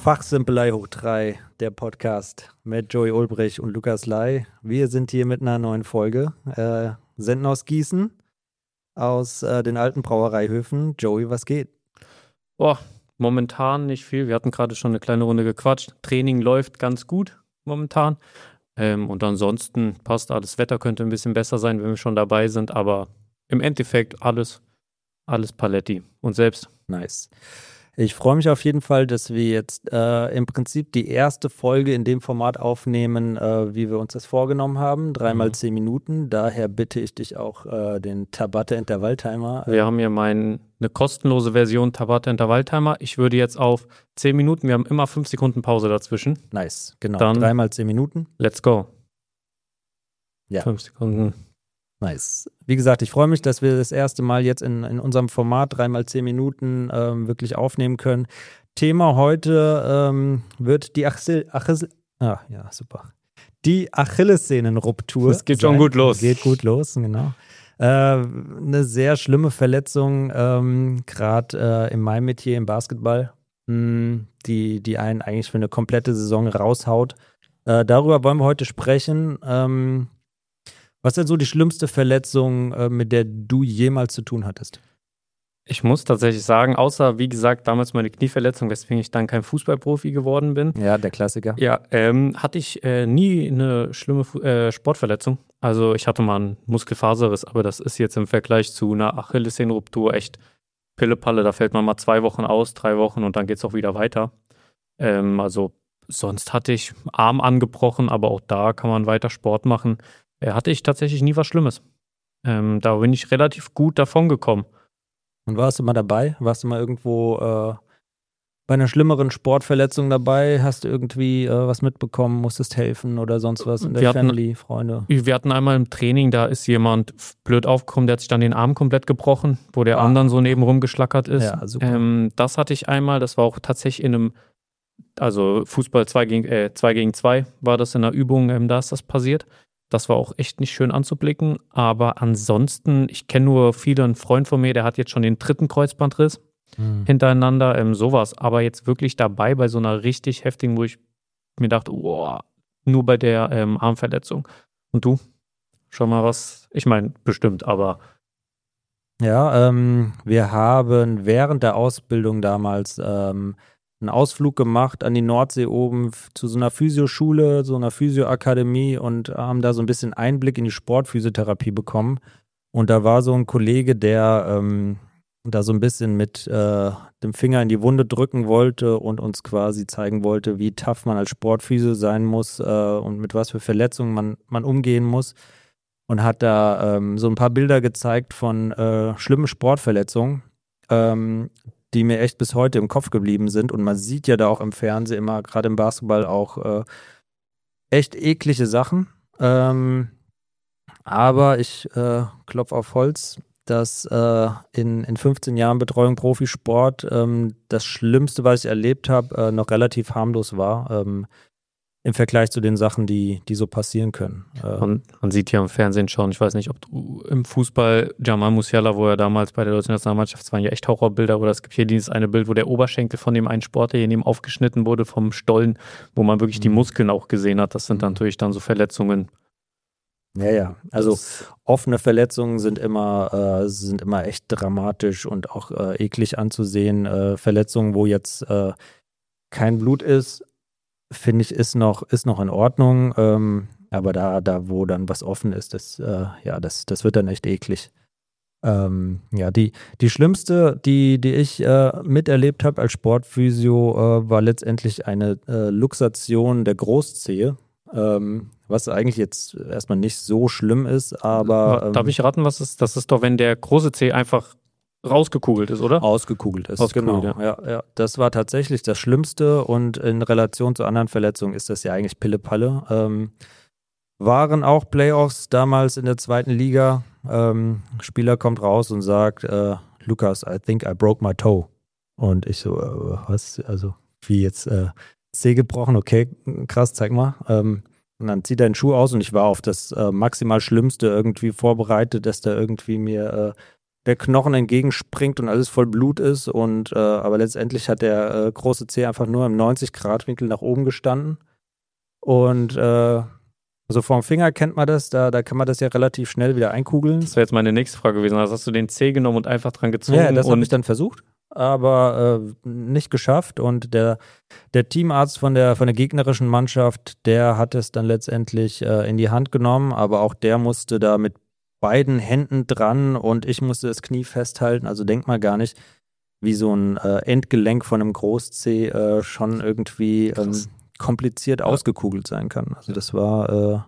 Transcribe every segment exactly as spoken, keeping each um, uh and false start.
Fachsimpelei hoch drei, der Podcast mit Joey Ulbrich und Lukas Lai. Wir sind hier mit einer neuen Folge, äh, senden aus Gießen, aus äh, den alten Brauereihöfen. Joey, was geht? Boah, momentan nicht viel. Wir hatten gerade schon eine kleine Runde gequatscht. Training läuft ganz gut momentan. Ähm, und ansonsten passt alles. Das Wetter könnte ein bisschen besser sein, wenn wir schon dabei sind. Aber im Endeffekt alles, alles Paletti. Und selbst? Nice. Ich freue mich auf jeden Fall, dass wir jetzt äh, im Prinzip die erste Folge in dem Format aufnehmen, äh, wie wir uns das vorgenommen haben. Dreimal mhm. zehn Minuten. Daher bitte ich dich auch, äh, den Tabata-Intervalltimer. Äh, wir haben hier mein, eine kostenlose Version Tabata-Intervalltimer. Ich würde jetzt auf zehn Minuten, wir haben immer fünf Sekunden Pause dazwischen. Nice, genau. Dann Dreimal zehn Minuten. Let's go. Ja. Fünf Sekunden. Nice. Wie gesagt, ich freue mich, dass wir das erste Mal jetzt in, in unserem Format dreimal zehn Minuten ähm, wirklich aufnehmen können. Thema heute ähm, wird die Achil Achilles ah, ja, super. Die Achillessehnenruptur. Es geht schon gut los. Geht gut los, genau. Äh, eine sehr schlimme Verletzung, ähm, gerade äh, in meinem Metier im Basketball, mh, die, die einen eigentlich für eine komplette Saison raushaut. Äh, darüber wollen wir heute sprechen. Ähm, Was ist denn so die schlimmste Verletzung, äh, mit der du jemals zu tun hattest? Ich muss tatsächlich sagen, außer, wie gesagt, damals meine Knieverletzung, weswegen ich dann kein Fußballprofi geworden bin. Ja, der Klassiker. Ja, ähm, hatte ich äh, nie eine schlimme äh, Sportverletzung. Also ich hatte mal einen Muskelfaserriss, aber das ist jetzt im Vergleich zu einer Achillessehnenruptur echt Pillepalle. Da fällt man mal zwei Wochen aus, drei Wochen und dann geht es auch wieder weiter. Ähm, also sonst hatte ich Arm angebrochen, aber auch da kann man weiter Sport machen. Äh, hatte ich tatsächlich nie was Schlimmes. Ähm, da bin ich relativ gut davon gekommen. Und warst du mal dabei? Warst du mal irgendwo äh, bei einer schlimmeren Sportverletzung dabei? Hast du irgendwie äh, was mitbekommen, musstest helfen oder sonst was in der wir hatten, Family, Freunde? Wir hatten einmal im Training, da ist jemand blöd aufgekommen, der hat sich dann den Arm komplett gebrochen, wo der ah. Arm dann so nebenrum geschlackert ist. Ja, super. Ähm, das hatte ich einmal, das war auch tatsächlich in einem, also Fußball zwei gegen zwei war das in einer Übung, ähm, da ist das passiert. Das war auch echt nicht schön anzublicken, aber ansonsten, ich kenne nur viele, ein Freund von mir, der hat jetzt schon den dritten Kreuzbandriss mhm. hintereinander, ähm, sowas, aber jetzt wirklich dabei bei so einer richtig heftigen, wo ich mir dachte, oh, nur bei der ähm, Armverletzung. Und du? Schon mal was? Ich meine, bestimmt, aber Ja, ähm, wir haben während der Ausbildung damals ähm, einen Ausflug gemacht an die Nordsee oben zu so einer Physioschule, so einer Physioakademie und haben da so ein bisschen Einblick in die Sportphysiotherapie bekommen. Und da war so ein Kollege, der ähm, da so ein bisschen mit äh, dem Finger in die Wunde drücken wollte und uns quasi zeigen wollte, wie tough man als Sportphysio sein muss äh, und mit was für Verletzungen man, man umgehen muss. Und hat da ähm, so ein paar Bilder gezeigt von äh, schlimmen Sportverletzungen, ähm, die mir echt bis heute im Kopf geblieben sind. Und man sieht ja da auch im Fernsehen immer, gerade im Basketball, auch äh, echt eklige Sachen. Ähm, aber ich äh, klopfe auf Holz, dass äh, in, in fünfzehn Jahren Betreuung Profisport ähm, das Schlimmste, was ich erlebt habe, äh, noch relativ harmlos war. Ähm, im Vergleich zu den Sachen, die, die so passieren können. Man, man sieht ja im Fernsehen schon, ich weiß nicht, ob du im Fußball, Jamal Musiala, wo er damals bei der deutschen Nationalmannschaft, das waren ja echt Horrorbilder, oder es gibt hier dieses eine Bild, wo der Oberschenkel von dem einen Sportler hier neben aufgeschnitten wurde vom Stollen, wo man wirklich mhm. die Muskeln auch gesehen hat. Das sind dann natürlich dann so Verletzungen. Ja, ja, also das offene Verletzungen sind immer, äh, sind immer echt dramatisch und auch äh, eklig anzusehen. Äh, Verletzungen, wo jetzt äh, kein Blut ist, finde ich, ist noch, ist noch in Ordnung, ähm, aber da, da, wo dann was offen ist, das, äh, ja, das, das wird dann echt eklig. Ähm, ja, die, die schlimmste, die, die ich äh, miterlebt habe als Sportphysio, äh, war letztendlich eine äh, Luxation der Großzehe, ähm, was eigentlich jetzt erstmal nicht so schlimm ist, aber... Ähm, Darf ich raten, was ist? Das ist doch, wenn der große Zeh einfach rausgekugelt ist, oder? Ausgekugelt ist, Ausgekugelt, genau. Ja. Ja, ja. Das war tatsächlich das Schlimmste und in Relation zu anderen Verletzungen ist das ja eigentlich Pillepalle. Ähm, waren auch Playoffs damals in der zweiten Liga. Ähm, Spieler kommt raus und sagt, äh, Lukas, I think I broke my toe. Und ich so, äh, was? Also, wie jetzt äh, Zeh gebrochen? Okay, krass, zeig mal. Ähm, und dann zieht er den Schuh aus und ich war auf das äh, maximal Schlimmste irgendwie vorbereitet, dass da irgendwie mir... Äh, der Knochen entgegenspringt und alles voll Blut ist. Und äh, aber letztendlich hat der äh, große Zeh einfach nur im neunzig-Grad-Winkel nach oben gestanden. Und äh, also vom Finger kennt man das, da, da kann man das ja relativ schnell wieder einkugeln. Das wäre jetzt meine nächste Frage gewesen. Also hast du den Zeh genommen und einfach dran gezogen? Ja, das und habe ich dann versucht, aber äh, nicht geschafft. Und der, der Teamarzt von der, von der gegnerischen Mannschaft, der hat es dann letztendlich äh, in die Hand genommen, aber auch der musste da mit beiden Händen dran und ich musste das Knie festhalten. Also denk mal gar nicht, wie so ein äh, Endgelenk von einem Großzeh äh, schon irgendwie ähm, kompliziert ja. ausgekugelt sein kann. Also das war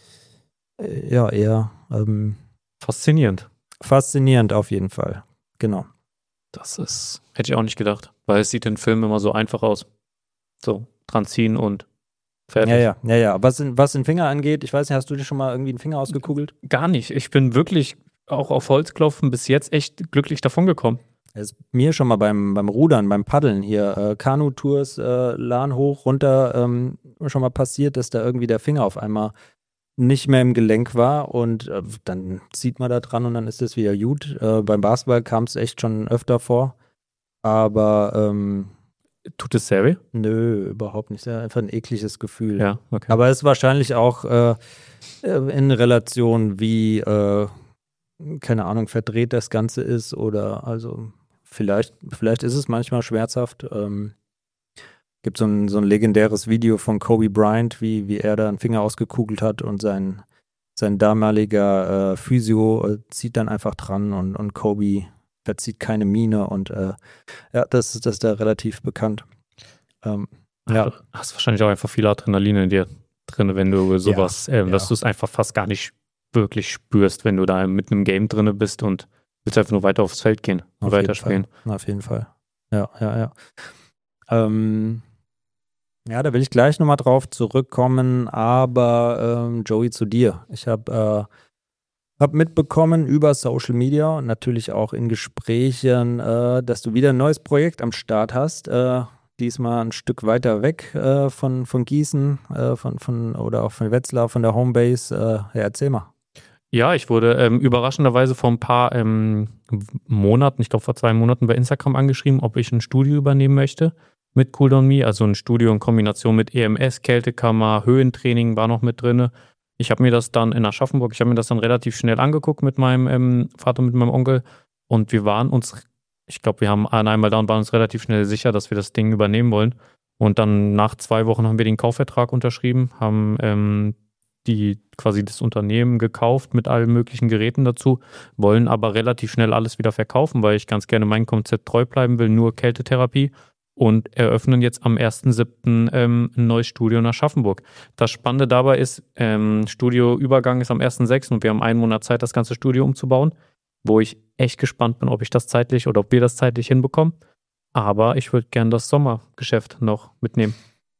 äh, ja eher ähm, faszinierend. Faszinierend auf jeden Fall. Genau. Das ist, hätte ich auch nicht gedacht, weil es sieht in Filmen immer so einfach aus. So, dran ziehen und fertig. Ja, ja, ja, ja. Was, in, was den Finger angeht, ich weiß nicht, hast du dir schon mal irgendwie einen Finger ausgekugelt? Gar nicht. Ich bin wirklich auch auf Holzklopfen bis jetzt echt glücklich davon gekommen. Es ist mir schon mal beim, beim Rudern, beim Paddeln hier, äh, Kanu-Tours, äh, Lahn hoch, runter, ähm, schon mal passiert, dass da irgendwie der Finger auf einmal nicht mehr im Gelenk war und äh, dann zieht man da dran und dann ist das wieder gut. Äh, beim Basketball kam es echt schon öfter vor, aber ähm, tut es sehr weh? Nö, überhaupt nicht. Ja, einfach ein ekliges Gefühl. Ja, okay. Aber es ist wahrscheinlich auch äh, in Relation, wie, äh, keine Ahnung, verdreht das Ganze ist oder also vielleicht, vielleicht ist es manchmal schmerzhaft. Ähm, gibt so ein, so ein legendäres Video von Kobe Bryant, wie, wie er da einen Finger ausgekugelt hat und sein, sein damaliger äh, Physio äh, zieht dann einfach dran und, und Kobe verzieht keine Miene und äh, ja, das, das ist da relativ bekannt. Ähm, ja. Ach, hast wahrscheinlich auch einfach viel Adrenalin in dir drin, wenn du sowas, ja, äh, ja. dass du es einfach fast gar nicht wirklich spürst, wenn du da mit einem Game drin bist und willst einfach nur weiter aufs Feld gehen und weiterspielen. Auf jeden Fall. Ja, ja, ja. Ähm, ja, da will ich gleich nochmal drauf zurückkommen, aber ähm, Joey, zu dir. Ich habe äh, hab mitbekommen über Social Media und natürlich auch in Gesprächen, äh, dass du wieder ein neues Projekt am Start hast. Äh, diesmal ein Stück weiter weg äh, von, von Gießen äh, von, von, oder auch von Wetzlar, von der Homebase. Äh, ja, erzähl mal. Ja, ich wurde ähm, überraschenderweise vor ein paar ähm, Monaten, ich glaube vor zwei Monaten bei Instagram angeschrieben, ob ich ein Studio übernehmen möchte mit Cool Down Me. Also ein Studio in Kombination mit E M S, Kältekammer, Höhentraining war noch mit drin. Ich habe mir das dann in Aschaffenburg, ich habe mir das dann relativ schnell angeguckt mit meinem ähm, Vater, mit meinem Onkel und wir waren uns, ich glaube, wir haben einmal da und waren uns relativ schnell sicher, dass wir das Ding übernehmen wollen. Und dann nach zwei Wochen haben wir den Kaufvertrag unterschrieben, haben ähm, die quasi das Unternehmen gekauft mit allen möglichen Geräten dazu, wollen aber relativ schnell alles wieder verkaufen, weil ich ganz gerne meinem Konzept treu bleiben will, nur Kältetherapie. Und eröffnen jetzt am ersten siebten ähm, ein neues Studio in Aschaffenburg. Das Spannende dabei ist, ähm, Studioübergang ist am ersten sechsten und wir haben einen Monat Zeit, das ganze Studio umzubauen, wo ich echt gespannt bin, ob ich das zeitlich oder ob wir das zeitlich hinbekommen. Aber ich würde gerne das Sommergeschäft noch mitnehmen.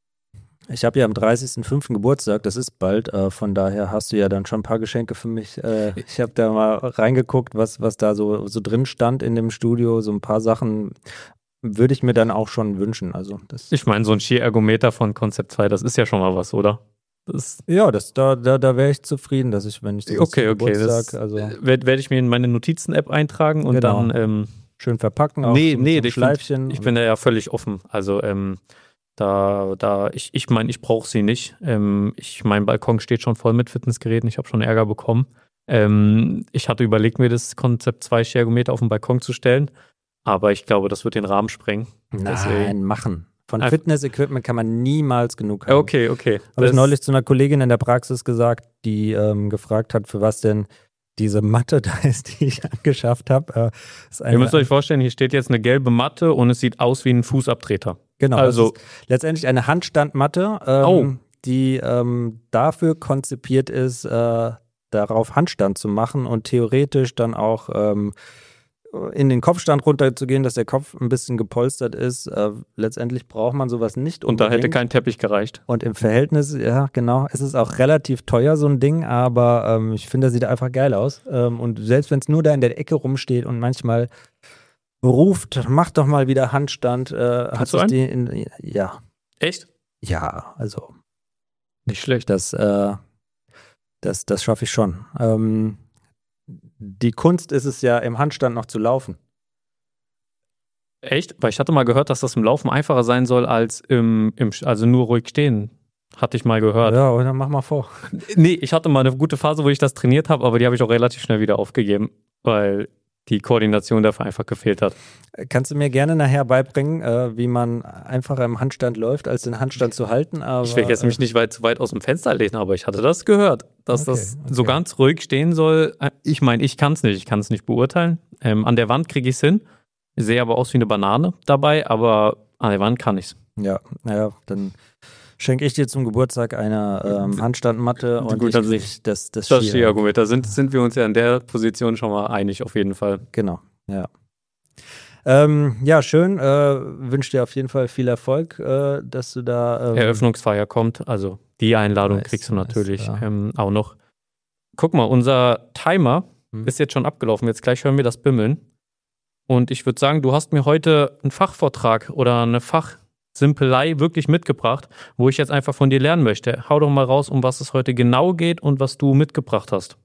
Ich habe ja am dreißigsten fünften Geburtstag, das ist bald, äh, von daher hast du ja dann schon ein paar Geschenke für mich. Äh, ich habe da mal reingeguckt, was, was da so, so drin stand in dem Studio, so ein paar Sachen würde ich mir dann auch schon wünschen. Also das ich meine, so ein Ski-Ergometer von Concept zwei, das ist ja schon mal was, oder? Das ja, das, da, da, da wäre ich zufrieden, dass ich, wenn ich das okay, okay, Geburtstag, das also werde werd ich mir in meine Notizen-App eintragen und genau. dann ähm, schön verpacken. Auch nee, zum, nee, zum ich, Schleifchen find, ich bin da ja völlig offen. Also ähm, da, da, ich, ich meine, ich brauche sie nicht. Ähm, ich, mein Balkon steht schon voll mit Fitnessgeräten. Ich habe schon Ärger bekommen. Ähm, ich hatte überlegt, mir das Concept zwei Ski-Ergometer auf den Balkon zu stellen. Aber ich glaube, das wird den Rahmen sprengen. Nein, Deswegen. machen. Von Fitness-Equipment kann man niemals genug haben. Okay, okay. Habe ich neulich zu einer Kollegin in der Praxis gesagt, die ähm, gefragt hat, für was denn diese Matte da ist, die ich angeschafft habe. Äh, Ihr müsst euch vorstellen, hier steht jetzt eine gelbe Matte und es sieht aus wie ein Fußabtreter. Genau, also es ist letztendlich eine Handstandmatte, ähm, oh. die ähm, dafür konzipiert ist, äh, darauf Handstand zu machen und theoretisch dann auch ähm, in den Kopfstand runterzugehen, dass der Kopf ein bisschen gepolstert ist. Äh, letztendlich braucht man sowas nicht unbedingt. Und da hätte kein Teppich gereicht. Und im Verhältnis, ja genau, es ist auch relativ teuer, so ein Ding, aber ähm, ich finde, das sieht einfach geil aus. Ähm, und selbst wenn es nur da in der Ecke rumsteht und manchmal ruft, mach doch mal wieder Handstand. Äh, Hast du einen? Die in, ja. Echt? Ja, also. Nicht schlecht. Das, äh, das, das schaffe ich schon. Ähm, die Kunst ist es ja, im Handstand noch zu laufen. Echt? Weil ich hatte mal gehört, dass das im Laufen einfacher sein soll als im, im also nur ruhig stehen. Hatte ich mal gehört. Ja, oder mach mal vor. Nee, ich hatte mal eine gute Phase, wo ich das trainiert habe, aber die habe ich auch relativ schnell wieder aufgegeben, weil die Koordination dafür einfach gefehlt hat. Kannst du mir gerne nachher beibringen, äh, wie man einfacher im Handstand läuft, als den Handstand zu halten? Aber, ich will jetzt mich nicht weit zu weit aus dem Fenster lehnen, aber ich hatte das gehört, dass Okay, das okay. so ganz ruhig stehen soll. Ich meine, ich kann es nicht, ich kann es nicht beurteilen. Ähm, an der Wand kriege ich es hin. Ich sehe aber aus wie eine Banane dabei, aber an der Wand kann ich es. Ja, naja, dann schenke ich dir zum Geburtstag eine ähm, Handstandmatte und Gut, ich also krieg das, das, Das Ski- Ski-Argument, da sind, sind wir uns ja in der Position schon mal einig, auf jeden Fall. Genau, ja. Ähm, ja, schön. Äh, wünsche dir auf jeden Fall viel Erfolg, äh, dass du da. Ähm, Eröffnungsfeier kommt, also die Einladung Nice, kriegst du nice, natürlich ja. ähm, auch noch. Guck mal, unser Timer Hm. ist jetzt schon abgelaufen. Jetzt gleich hören wir das Bimmeln. Und ich würde sagen, du hast mir heute einen Fachvortrag oder eine Fachsimpelei wirklich mitgebracht, wo ich jetzt einfach von dir lernen möchte. Hau doch mal raus, um was es heute genau geht und was du mitgebracht hast.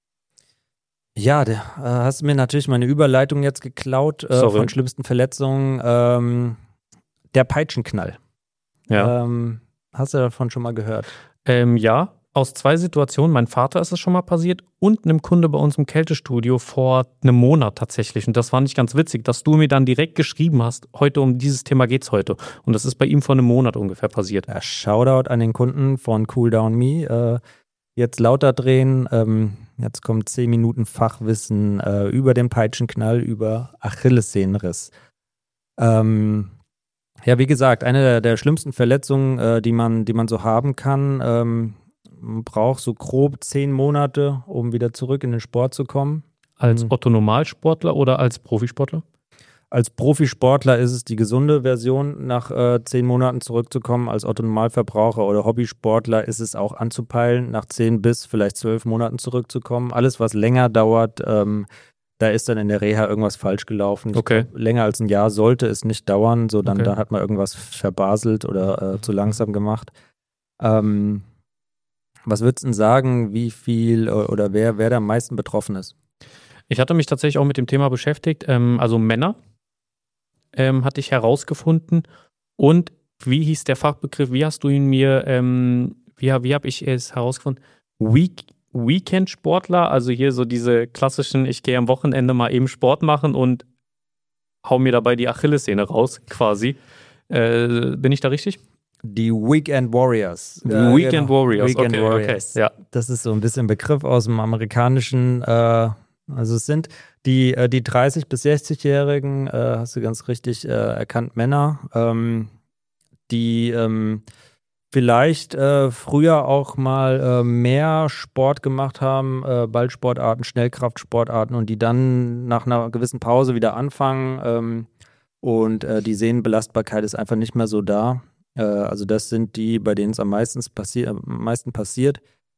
Ja, der, äh, hast du mir natürlich meine Überleitung jetzt geklaut äh, Sorry. von schlimmsten Verletzungen. Ähm, der Peitschenknall. Ja. Ähm, hast du davon schon mal gehört? Ähm, ja, aus zwei Situationen. Mein Vater ist es schon mal passiert und einem Kunde bei uns im Kältestudio vor einem Monat tatsächlich. Und das war nicht ganz witzig, dass du mir dann direkt geschrieben hast, heute um dieses Thema geht's heute. Und das ist bei ihm vor einem Monat ungefähr passiert. Ja, Shoutout an den Kunden von Cool Down Me. Äh, jetzt lauter drehen. Ähm, jetzt kommt zehn Minuten Fachwissen äh, über den Peitschenknall, über Achillessehnenriss. Ähm, ja, wie gesagt, eine der, der schlimmsten Verletzungen, äh, die man, die man so haben kann. Ähm, man braucht so grob zehn Monate, um wieder zurück in den Sport zu kommen. Als Mhm. Otto-Normalsportler oder als Profisportler? Als Profisportler ist es die gesunde Version, nach äh, zehn Monaten zurückzukommen. Als Otto-Normalverbraucher oder Hobbysportler ist es auch anzupeilen, nach zehn bis vielleicht zwölf Monaten zurückzukommen. Alles, was länger dauert, ähm, da ist dann in der Reha irgendwas falsch gelaufen. Ich Okay. glaub, länger als ein Jahr sollte es nicht dauern, so dann Okay. da hat man irgendwas verbaselt oder äh, zu langsam gemacht. Ähm, was würdest du denn sagen, wie viel äh, oder wer, wer da am meisten betroffen ist? Ich hatte mich tatsächlich auch mit dem Thema beschäftigt. Ähm, also Männer ähm, hatte ich herausgefunden. Und wie hieß der Fachbegriff? Wie hast du ihn mir, ähm, wie, wie habe ich es herausgefunden? Week, Weekend-Sportler, also hier so diese klassischen, ich gehe am Wochenende mal eben Sport machen und hau mir dabei die Achillessehne raus, quasi. Äh, bin ich da richtig? Die Weekend Warriors. Die Äh, Weekend genau. Warriors, Weekend okay, Warriors. okay, ja. Das ist so ein bisschen Begriff aus dem amerikanischen, äh, also es sind die, äh, die dreißig- bis sechzig-Jährigen, äh, hast du ganz richtig äh, erkannt, Männer, ähm, die ähm, vielleicht äh, früher auch mal äh, mehr Sport gemacht haben, äh, Ballsportarten, Schnellkraftsportarten und die dann nach einer gewissen Pause wieder anfangen ähm, und äh, die Sehnenbelastbarkeit ist einfach nicht mehr so da. Äh, also das sind die, bei denen es am meisten, passi am meisten passiert.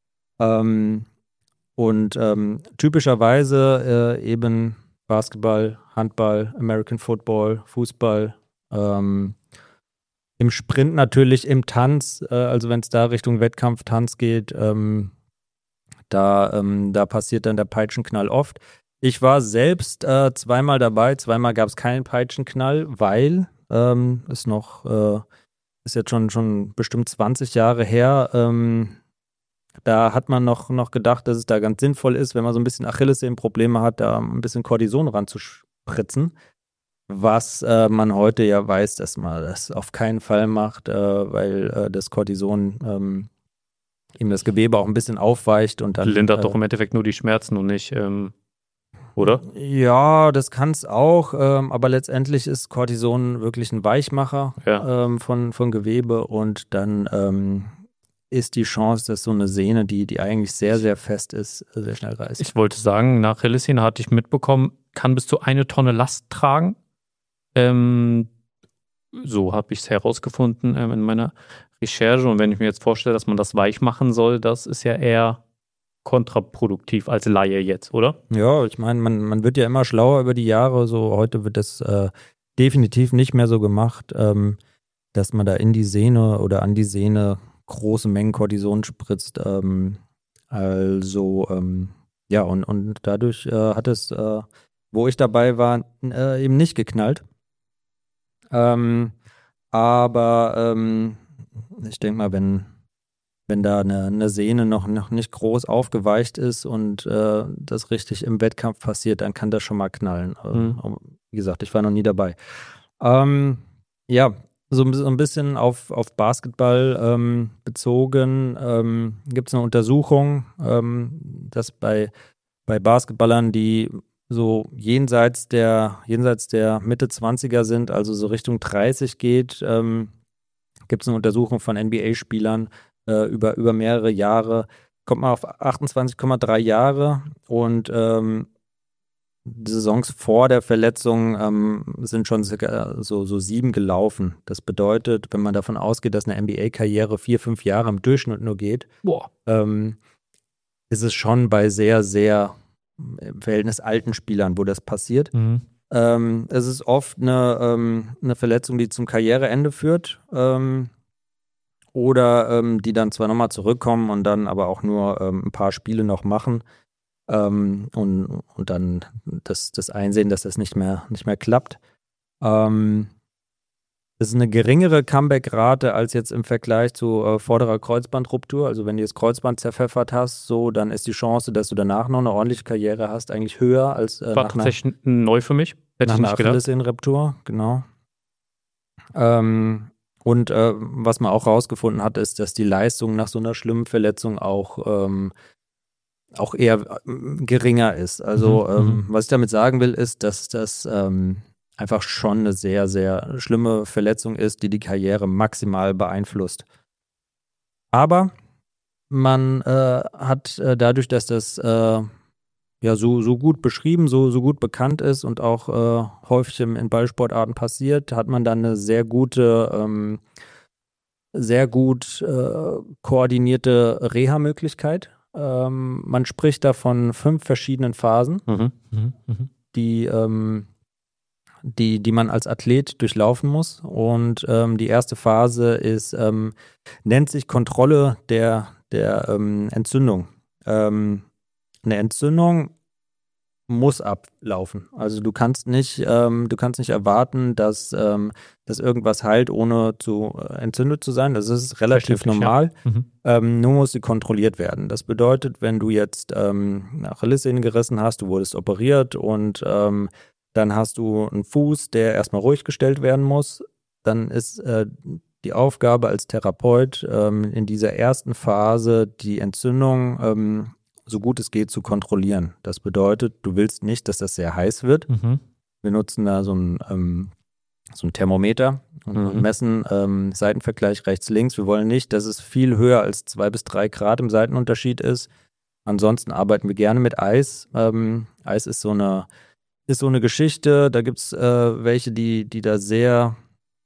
Ähm, und ähm, typischerweise äh, eben Basketball, Handball, American Football, Fußball, ähm, im Sprint natürlich, im Tanz, äh, also wenn es da Richtung Wettkampftanz geht, ähm, da, ähm, da passiert dann der Peitschenknall oft. Ich war selbst äh, zweimal dabei, zweimal gab es keinen Peitschenknall, weil ähm, es noch, äh, ist jetzt schon, schon bestimmt zwanzig Jahre her, ähm, da hat man noch, noch gedacht, dass es da ganz sinnvoll ist, wenn man so ein bisschen Achillessehnenprobleme hat, da ein bisschen Cortison ranzuspritzen. Was äh, man heute ja weiß, dass man das auf keinen Fall macht, äh, weil äh, das Cortison ähm, ihm das Gewebe auch ein bisschen aufweicht und dann. Lindert äh, doch im Endeffekt nur die Schmerzen und nicht, ähm, oder? Ja, das kann es auch, ähm, aber letztendlich ist Cortison wirklich ein Weichmacher Ja. ähm, von, von Gewebe und dann ähm, ist die Chance, dass so eine Sehne, die, die eigentlich sehr, sehr fest ist, sehr schnell reißt. Ich wollte sagen, nach Achillessehne hatte ich mitbekommen, kann bis zu eine Tonne Last tragen. Ähm, so habe ich es herausgefunden ähm, in meiner Recherche. Und wenn ich mir jetzt vorstelle, dass man das weich machen soll, das ist ja eher kontraproduktiv als Laie jetzt, oder? Ja, ich meine, man, man wird ja immer schlauer über die Jahre. So heute wird das äh, definitiv nicht mehr so gemacht, ähm, dass man da in die Sehne oder an die Sehne große Mengen Cortison spritzt. Ähm, also ähm, ja, und, und dadurch äh, hat es, äh, wo ich dabei war, äh, eben nicht geknallt. Ähm, aber ähm, ich denke mal, wenn, wenn da eine, eine Sehne noch, noch nicht groß aufgeweicht ist und äh, das richtig im Wettkampf passiert, dann kann das schon mal knallen. Mhm. Ähm, wie gesagt, ich war noch nie dabei. Ähm, ja, so ein so ein bisschen auf, auf Basketball ähm, bezogen ähm, gibt es eine Untersuchung, ähm, dass bei, bei Basketballern, die so jenseits der, jenseits der Mitte zwanziger sind, also so Richtung dreißig geht, ähm, gibt es eine Untersuchung von N B A-Spielern äh, über, über mehrere Jahre, kommt man auf achtundzwanzig Komma drei Jahre und ähm, die Saisons vor der Verletzung ähm, sind schon circa so, so sieben gelaufen. Das bedeutet, wenn man davon ausgeht, dass eine N B A-Karriere vier, fünf Jahre im Durchschnitt nur geht, Boah. ähm, ist es schon bei sehr, sehr im Verhältnis alten Spielern, wo das passiert. Mhm. Ähm, es ist oft eine, ähm, eine Verletzung, die zum Karriereende führt. Ähm, oder ähm, die dann zwar nochmal zurückkommen und dann aber auch nur ähm, ein paar Spiele noch machen ähm, und, und dann das, das einsehen, dass das nicht mehr, nicht mehr klappt. Ähm, es ist eine geringere Comeback-Rate als jetzt im Vergleich zu äh, vorderer Kreuzbandruptur. Also wenn du das Kreuzband zerpfeffert hast, so, dann ist die Chance, dass du danach noch eine ordentliche Karriere hast, eigentlich höher als äh, War nach einer, tatsächlich neu für mich. Hätte nach ich einer nicht gedacht. Achillessehnenruptur, genau. Ähm, und äh, was man auch rausgefunden hat, ist, dass die Leistung nach so einer schlimmen Verletzung auch, ähm, auch eher äh, geringer ist. Also Mhm, ähm, mhm. was ich damit sagen will, ist, dass das ähm, einfach schon eine sehr, sehr schlimme Verletzung ist, die die Karriere maximal beeinflusst. Aber man äh, hat äh, dadurch, dass das äh, ja so, so gut beschrieben, so, so gut bekannt ist und auch äh, häufig im, in Ballsportarten passiert, hat man dann eine sehr gute ähm, sehr gut äh, koordinierte Reha-Möglichkeit. Ähm, man spricht da von fünf verschiedenen Phasen, Mhm, mhm, mhm. die, ähm, die, die man als Athlet durchlaufen muss. Und ähm, die erste Phase ist, ähm, nennt sich Kontrolle der, der ähm, Entzündung. Ähm, eine Entzündung muss ablaufen. Also du kannst nicht, ähm, du kannst nicht erwarten, dass, ähm, dass irgendwas heilt, ohne zu äh, entzündet zu sein. Das ist relativ Verständlich, ja. normal. Mhm. Ähm, nur muss sie kontrolliert werden. Das bedeutet, wenn du jetzt ähm, eine Achillessehne gerissen hast, du wurdest operiert und ähm, dann hast du einen Fuß, der erstmal ruhig gestellt werden muss, dann ist äh, die Aufgabe als Therapeut ähm, in dieser ersten Phase die Entzündung ähm, so gut es geht zu kontrollieren. Das bedeutet, du willst nicht, dass das sehr heiß wird. Mhm. Wir nutzen da so ein, ähm, so ein Thermometer und, Mhm. und messen ähm, Seitenvergleich rechts, links. Wir wollen nicht, dass es viel höher als zwei bis drei Grad im Seitenunterschied ist. Ansonsten arbeiten wir gerne mit Eis. Ähm, Eis ist so eine, ist so eine Geschichte. Da gibt es äh, welche, die, die da sehr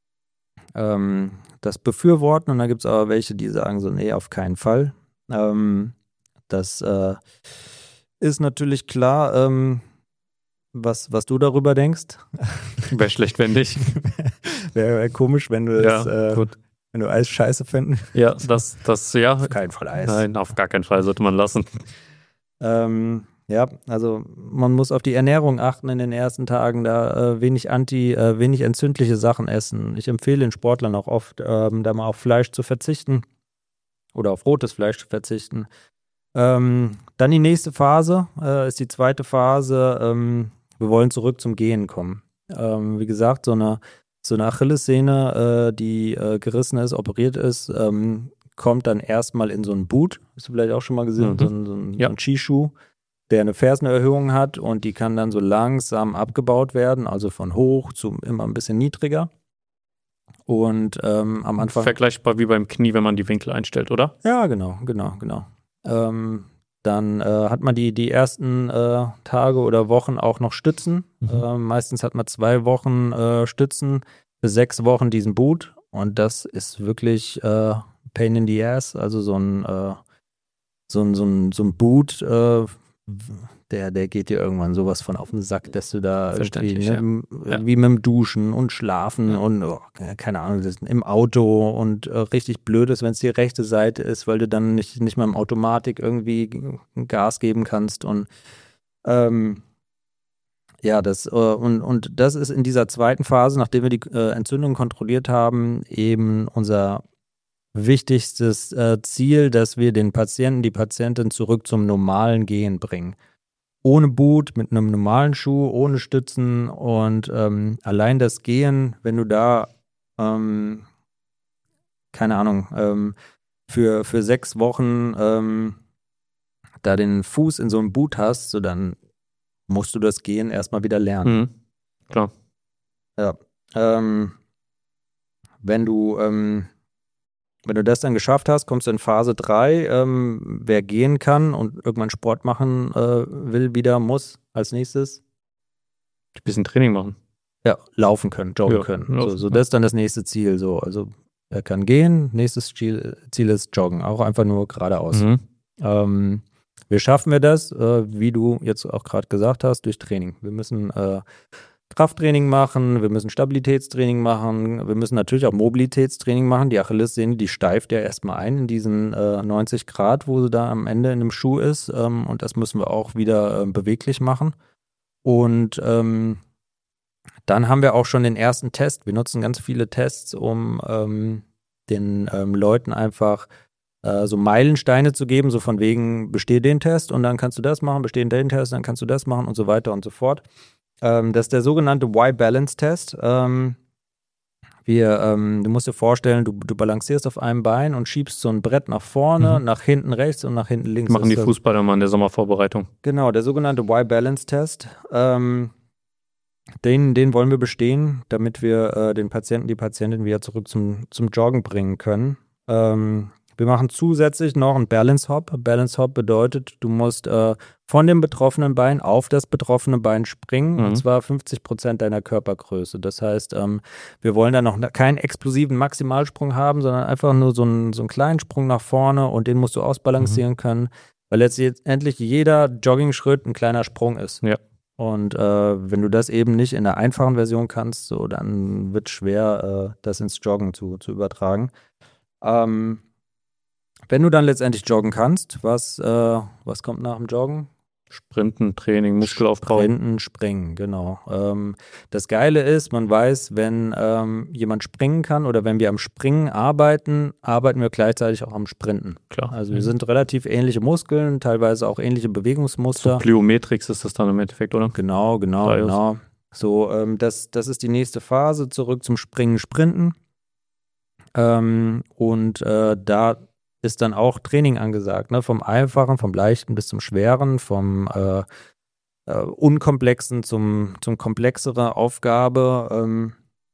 ähm, das befürworten und da gibt es aber welche, die sagen so, nee, auf keinen Fall. Ähm, das äh, ist natürlich klar, ähm, was, was du darüber denkst. Wäre schlecht, wenn nicht. Wäre wär komisch, wenn du das, Ja, äh, gut. wenn du Eis scheiße finden. Ja, das, das, ja. Auf keinen Fall Eis. Nein, auf gar keinen Fall sollte man lassen. Ähm, ja, also man muss auf die Ernährung achten in den ersten Tagen, da äh, wenig anti, äh, wenig entzündliche Sachen essen. Ich empfehle den Sportlern auch oft, ähm, da mal auf Fleisch zu verzichten oder auf rotes Fleisch zu verzichten. Ähm, dann die nächste Phase äh, ist die zweite Phase. Ähm, wir wollen zurück zum Gehen kommen. Ähm, wie gesagt, so eine, so eine Achillessehne, äh, die äh, gerissen ist, operiert ist, ähm, kommt dann erstmal in so einen Boot. Hast du vielleicht auch schon mal gesehen? Mhm. So ein, so ein, Ja. so ein Skischuh, der eine Fersenerhöhung hat und die kann dann so langsam abgebaut werden, also von hoch zu immer ein bisschen niedriger. Und ähm, am Anfang. Vergleichbar wie beim Knie, wenn man die Winkel einstellt, oder? Ja, genau, genau, genau. Ähm, dann äh, hat man die, die ersten äh, Tage oder Wochen auch noch Stützen. Mhm. Äh, meistens hat man zwei Wochen äh, Stützen, für sechs Wochen diesen Boot. Und das ist wirklich äh, Pain in the Ass. Also so ein, äh, so ein, so ein, so ein Boot äh, der, der geht dir irgendwann sowas von auf den Sack, dass du da irgendwie, ne, ja. irgendwie mit dem Duschen und Schlafen ja. und oh, keine Ahnung, das ist im Auto und äh, richtig blöd ist, wenn es die rechte Seite ist, weil du dann nicht, nicht mal im Automatik irgendwie Gas geben kannst und ähm, ja, das äh, und, und das ist in dieser zweiten Phase, nachdem wir die äh, Entzündung kontrolliert haben, eben unser wichtigstes äh, Ziel, dass wir den Patienten, die Patientin zurück zum normalen Gehen bringen. Ohne Boot, mit einem normalen Schuh, ohne Stützen und ähm, allein das Gehen, wenn du da, ähm, keine Ahnung, ähm, für, für sechs Wochen ähm, da den Fuß in so einem Boot hast, so dann musst du das Gehen erstmal wieder lernen. Mhm. Klar. Ja. Ähm, wenn du ähm, Wenn du das dann geschafft hast, kommst du in Phase drei. Ähm, wer gehen kann und irgendwann Sport machen äh, will, wieder muss als nächstes. Ein bisschen Training machen. Ja, laufen können, joggen Ja, können. laufen, so, so ja. das ist dann das nächste Ziel. So. Also er kann gehen, nächstes Ziel, Ziel ist joggen, auch einfach nur geradeaus. Mhm. Ähm, wie schaffen wir das? Äh, wie du jetzt auch gerade gesagt hast, durch Training. Wir müssen äh, Krafttraining machen, wir müssen Stabilitätstraining machen, wir müssen natürlich auch Mobilitätstraining machen. Die Achillessehne, die steift ja erstmal ein in diesen äh, neunzig Grad, wo sie da am Ende in dem Schuh ist. Ähm, und das müssen wir auch wieder äh, beweglich machen. Und ähm, dann haben wir auch schon den ersten Test. Wir nutzen ganz viele Tests, um ähm, den ähm, Leuten einfach äh, so Meilensteine zu geben, so von wegen, besteh den Test und dann kannst du das machen, besteh den Test, dann kannst du das machen und so weiter und so fort. Ähm, das ist der sogenannte Y-Balance-Test. Ähm, wir, ähm, du musst dir vorstellen, du, du balancierst auf einem Bein und schiebst so ein Brett nach vorne, Mhm. nach hinten rechts und nach hinten links. Machen die das, Fußballer mal in der Sommervorbereitung. Genau, der sogenannte Y-Balance-Test. Ähm, den, den wollen wir bestehen, damit wir äh, den Patienten, die Patientin wieder zurück zum, zum Joggen bringen können. Ähm, Wir machen zusätzlich noch einen Balance Hop. Balance Hop bedeutet, du musst äh, von dem betroffenen Bein auf das betroffene Bein springen, Mhm. und zwar fünfzig Prozent deiner Körpergröße. Das heißt, ähm, wir wollen da noch keinen explosiven Maximalsprung haben, sondern einfach nur so einen, so einen kleinen Sprung nach vorne und den musst du ausbalancieren mhm. können, weil letztendlich jeder Jogging-Schritt ein kleiner Sprung ist. Ja. Und äh, wenn du das eben nicht in der einfachen Version kannst, so, dann wird es schwer, äh, das ins Joggen zu, zu übertragen. Ähm, Wenn du dann letztendlich joggen kannst, was, äh, was kommt nach dem Joggen? Sprinten, Training, Muskelaufbau. Sprinten, springen, genau. Ähm, das Geile ist, man weiß, wenn ähm, jemand springen kann oder wenn wir am Springen arbeiten, arbeiten wir gleichzeitig auch am Sprinten. Klar. Also wir sind relativ ähnliche Muskeln, teilweise auch ähnliche Bewegungsmuster. So Plyometrix ist das dann im Endeffekt, oder? Genau, genau, Dreios. genau. So, ähm, das, das ist die nächste Phase, zurück zum Springen, Sprinten. Ähm, und äh, da ist dann auch Training angesagt, ne? Vom Einfachen, vom Leichten bis zum Schweren, vom äh, äh, Unkomplexen zum, zum komplexere Aufgabe. Ähm,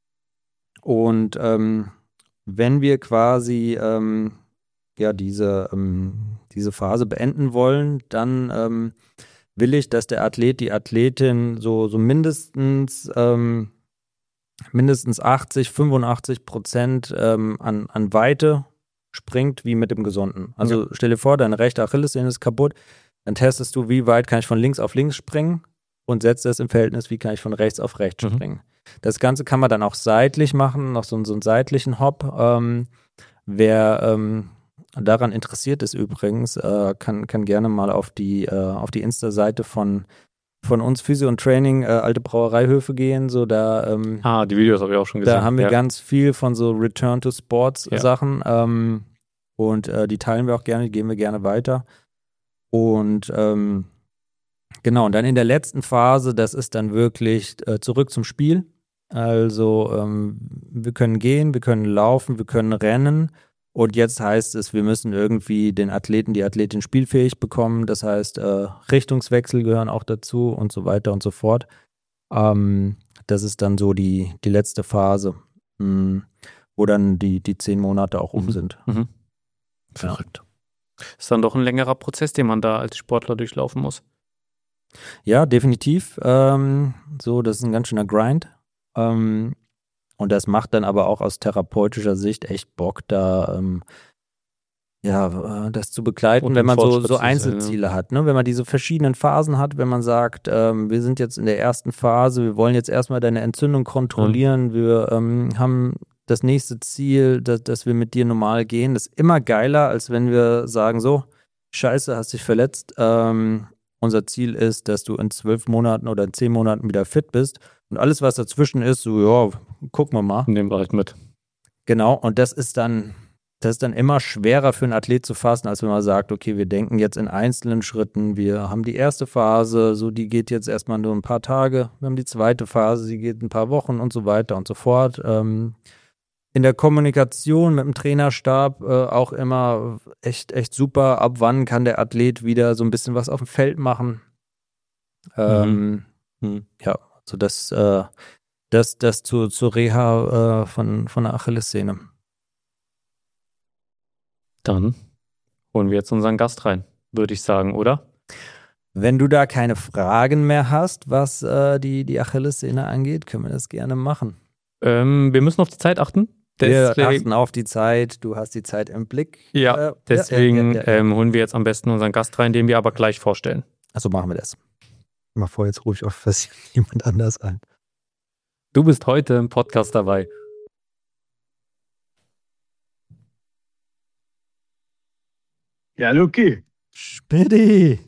und ähm, wenn wir quasi ähm, ja diese, ähm, diese Phase beenden wollen, dann ähm, will ich, dass der Athlet, die Athletin so, so mindestens ähm, mindestens achtzig, fünfundachtzig Prozent ähm, an, an Weite springt wie mit dem Gesunden. Also ja. Stell dir vor, deine rechte Achillessehne ist kaputt, dann testest du, wie weit kann ich von links auf links springen und setzt das im Verhältnis, wie kann ich von rechts auf rechts mhm. springen. Das Ganze kann man dann auch seitlich machen, noch so, so einen seitlichen Hop. Ähm, wer ähm, daran interessiert ist übrigens, äh, kann, kann gerne mal auf die, äh, auf die Insta-Seite von von uns Physio und Training, äh, alte Brauereihöfe gehen, so da ähm, Ah, die Videos habe ich auch schon gesehen. Da haben wir ja. ganz viel von so Return to Sports ja. Sachen ähm, und äh, die teilen wir auch gerne, die geben wir gerne weiter. Und ähm, genau, und dann in der letzten Phase, das ist dann wirklich äh, zurück zum Spiel. Also ähm, wir können gehen, wir können laufen, wir können rennen. Und jetzt heißt es, wir müssen irgendwie den Athleten, die Athletin spielfähig bekommen. Das heißt, äh, Richtungswechsel gehören auch dazu und so weiter und so fort. Ähm, das ist dann so die, die letzte Phase, mh, wo dann die, die zehn Monate auch um mhm. sind. Mhm. Verrückt. Ist dann doch ein längerer Prozess, den man da als Sportler durchlaufen muss. Ja, definitiv. Ähm, so, das ist ein ganz schöner Grind. Ähm, Und das macht dann aber auch aus therapeutischer Sicht echt Bock, da ähm, ja, äh, das zu begleiten, Und wenn den man so, Fortschritt so zu sehen, Einzelziele hat, ne? Wenn man diese verschiedenen Phasen hat, wenn man sagt, ähm, wir sind jetzt in der ersten Phase, wir wollen jetzt erstmal deine Entzündung kontrollieren, wir ähm, haben das nächste Ziel, dass, dass wir mit dir normal gehen, das ist immer geiler, als wenn wir sagen, so, scheiße, hast dich verletzt, ähm, unser Ziel ist, dass du in zwölf Monaten oder in zehn Monaten wieder fit bist und alles, was dazwischen ist, so, ja, gucken wir mal. Nehmen wir halt mit. Genau, und das ist dann, das ist dann immer schwerer für einen Athlet zu fassen, als wenn man sagt, okay, wir denken jetzt in einzelnen Schritten, wir haben die erste Phase, so die geht jetzt erstmal nur ein paar Tage, wir haben die zweite Phase, die geht ein paar Wochen und so weiter und so fort. Ähm, in der Kommunikation mit dem Trainerstab äh, auch immer echt, echt super, ab wann kann der Athlet wieder so ein bisschen was auf dem Feld machen. Ähm, Mhm. Ja, also das, äh, das, das zu, zur Reha äh, von, von der Achillessehne. Dann holen wir jetzt unseren Gast rein, würde ich sagen, oder? Wenn du da keine Fragen mehr hast, was äh, die, die Achillessehne angeht, können wir das gerne machen. Ähm, wir müssen auf die Zeit achten. Wir Deswegen, achten auf die Zeit, du hast die Zeit im Blick. ja, Äh, deswegen ja, ja, ja, ja. Ähm, holen wir jetzt am besten unseren Gast rein, den wir aber gleich vorstellen. Also machen wir das. Mal vor, jetzt rufe ich auf was jemand anders an. Du bist heute im Podcast dabei. Ja, Luki. Schmidti!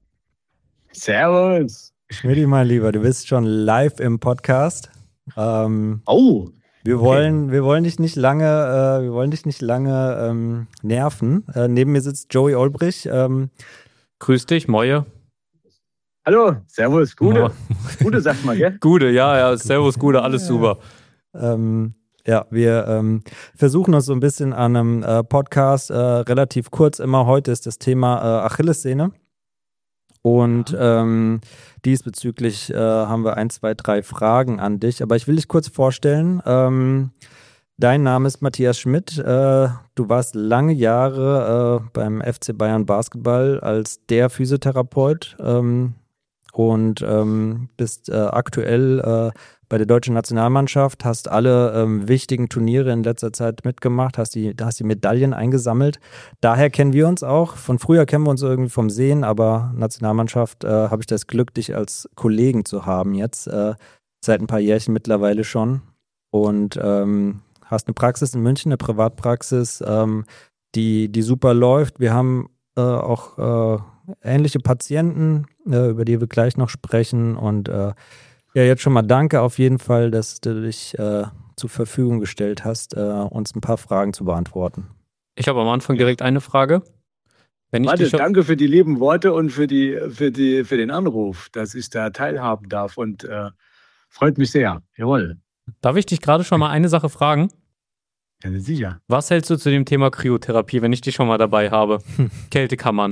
Servus. Schmidti, mein Lieber, du bist schon live im Podcast. Ähm, Oh. wir, okay. wollen, wir wollen dich nicht lange, äh, wir wollen dich nicht lange ähm, nerven. Äh, neben mir sitzt Joey Olbrich. Ähm, Grüß dich, Moje. Hallo, servus, Gute. Mo- Gute, sagt mal, gell? Gude, ja, ja, servus, Gude, alles super. Ähm, ja, wir ähm, versuchen uns so ein bisschen an einem äh, Podcast äh, relativ kurz immer. Heute ist das Thema äh, Achillessehne. Und ähm, diesbezüglich äh, haben wir ein, zwei, drei Fragen an dich. Aber ich will dich kurz vorstellen. Ähm, dein Name ist Matthias Schmidt. Äh, du warst lange Jahre äh, beim F C Bayern Basketball als der Physiotherapeut ähm, und ähm, bist äh, aktuell äh, bei der deutschen Nationalmannschaft, hast alle ähm, wichtigen Turniere in letzter Zeit mitgemacht, hast die, hast die Medaillen eingesammelt. Daher kennen wir uns auch. Von früher kennen wir uns irgendwie vom Sehen, aber Nationalmannschaft äh, habe ich das Glück, dich als Kollegen zu haben jetzt, äh, seit ein paar Jährchen mittlerweile schon. Und ähm, hast eine Praxis in München, eine Privatpraxis, ähm, die, die super läuft. Wir haben äh, auch äh, ähnliche Patienten, äh, über die wir gleich noch sprechen. Und äh, ja, jetzt schon mal danke auf jeden Fall, dass du dich äh, zur Verfügung gestellt hast, äh, uns ein paar Fragen zu beantworten. Ich habe am Anfang direkt eine Frage. Wenn ich Warte, dich schon, danke für die lieben Worte und für, die, für, die, für den Anruf, dass ich da teilhaben darf und äh, freut mich sehr. Jawohl. darf ich dich gerade schon mal eine Sache fragen? Ja, sicher. Was hältst du zu dem Thema Kryotherapie, wenn ich dich schon mal dabei habe? Kältekammern.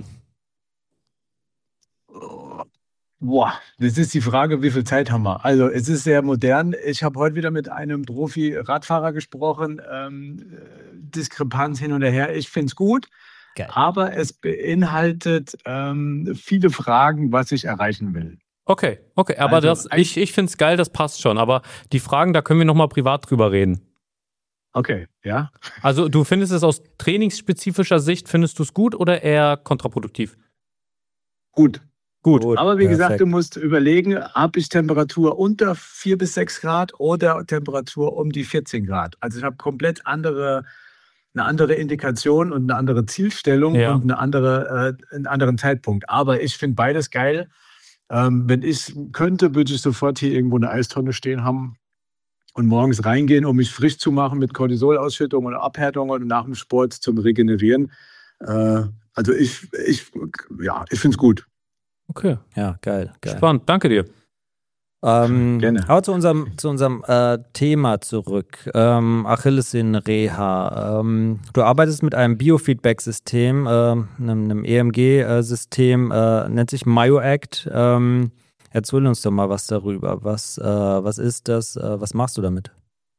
Boah, das ist die Frage, wie viel Zeit haben wir? Also, es ist sehr modern. Ich habe heute wieder mit einem Profi-Radfahrer gesprochen. Ähm, äh, Diskrepanz hin und her. Ich finde es gut, Geil. aber es beinhaltet ähm, viele Fragen, was ich erreichen will. Okay, okay, aber Also, das, ich, ich finde es geil, das passt schon. Aber die Fragen, da können wir nochmal privat drüber reden. Okay, ja. Also du findest es aus trainingsspezifischer Sicht, findest du es gut oder eher kontraproduktiv? Gut. Gut. Gut, Aber wie gesagt, perfekt. du musst überlegen, habe ich Temperatur unter vier bis sechs Grad oder Temperatur um die vierzehn Grad. Also ich habe komplett andere, eine andere Indikation und eine andere Zielstellung Ja. und eine andere, äh, einen anderen Zeitpunkt. Aber ich finde beides geil. Ähm, wenn ich könnte, würde ich sofort hier irgendwo eine Eistonne stehen haben und morgens reingehen, um mich frisch zu machen mit Cortisolausschüttung und Abhärtung und nach dem Sport zum Regenerieren. Äh, also ich, ich, ja, ich finde es gut. Okay, Ja, geil, geil. spannend, danke dir. Ähm, Gerne. aber zu unserem, zu unserem äh, Thema zurück. Ähm, Achillessehnen-Reha. Ähm, du arbeitest mit einem Biofeedback-System, äh, einem, einem E M G-System, äh, nennt sich MyoAct. Ähm, erzähl uns doch mal was darüber. Was, äh, was ist das? Äh, was machst du damit?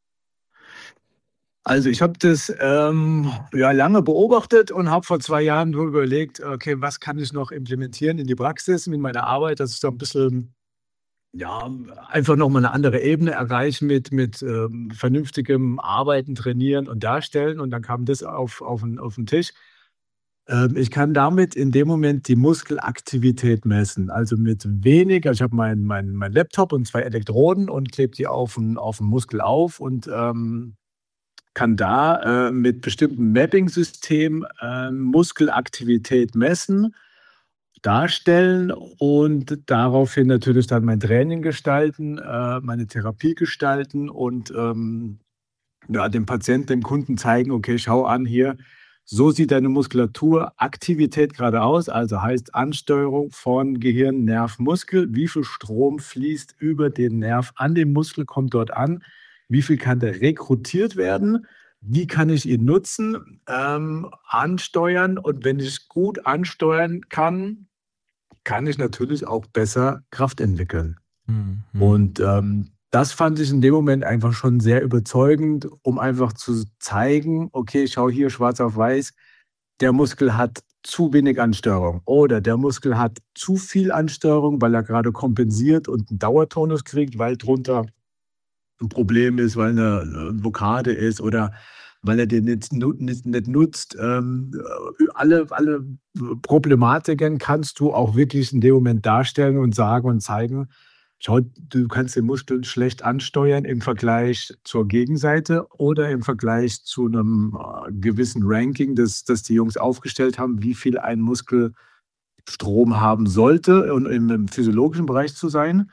Also ich habe das ähm, ja, lange beobachtet und habe vor zwei Jahren nur überlegt, okay, was kann ich noch implementieren in die Praxis mit meiner Arbeit, dass ich da ein bisschen, ja, einfach nochmal eine andere Ebene erreiche mit, mit ähm, vernünftigem Arbeiten, Trainieren und Darstellen. Und dann kam das auf, auf, den, auf den Tisch. Ähm, ich kann damit in dem Moment die Muskelaktivität messen. Also mit wenig, also ich habe meinen mein, mein Laptop und zwei Elektroden und klebe die auf den, auf den Muskel auf und ähm, kann da äh, mit bestimmten Mapping-Systemen äh, Muskelaktivität messen, darstellen und daraufhin natürlich dann mein Training gestalten, äh, meine Therapie gestalten und ähm, ja, dem Patienten, dem Kunden zeigen, okay, schau an hier, so sieht deine Muskulatur, Aktivität gerade aus, also heißt Ansteuerung von Gehirn, Nerv, Muskel, wie viel Strom fließt über den Nerv an den Muskel, kommt dort an, wie viel kann der rekrutiert werden, wie kann ich ihn nutzen, ähm, ansteuern und wenn ich gut ansteuern kann, kann ich natürlich auch besser Kraft entwickeln. Mhm. Und ähm, das fand ich in dem Moment einfach schon sehr überzeugend, um einfach zu zeigen, okay, schau hier schwarz auf weiß, der Muskel hat zu wenig Ansteuerung oder der Muskel hat zu viel Ansteuerung, weil er gerade kompensiert und einen Dauertonus kriegt, weil drunter ein Problem ist, weil eine, eine Blockade ist oder weil er den nicht, nu- nicht, nicht nutzt. Ähm, alle, alle Problematiken kannst du auch wirklich in dem Moment darstellen und sagen und zeigen. Schau, du kannst den Muskel schlecht ansteuern im Vergleich zur Gegenseite oder im Vergleich zu einem äh, gewissen Ranking, das, das die Jungs aufgestellt haben, wie viel ein Muskel Strom haben sollte und im, im physiologischen Bereich zu sein.